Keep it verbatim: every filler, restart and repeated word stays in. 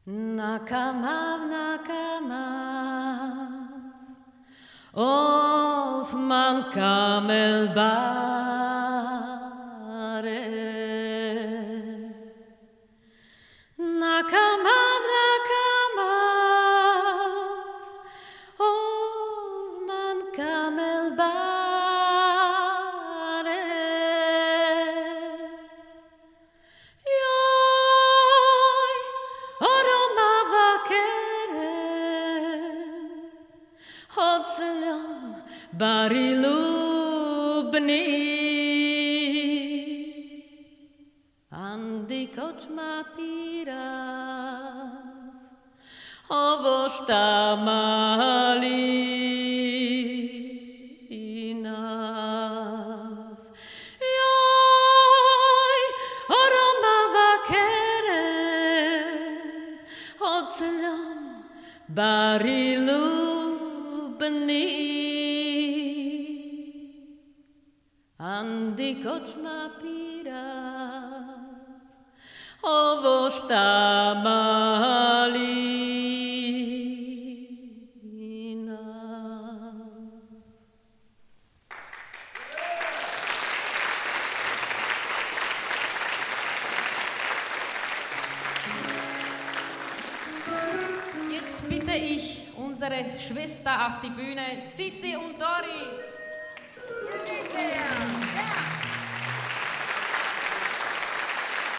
Nakamav, nakamav, of man kamel bare. Nakamav, nakamav, of man kamel bare. Yoy, oroma vakeren, hotzlom bari lubni. Andi kochma pirav, ovostamali inav. Yoy, oroma vakeren, hotzlom bari lubni. Andi kochma pirav, ovostamali inav. Jetzt bitte ich unsere Schwester auf die Bühne, Sissi und Dori.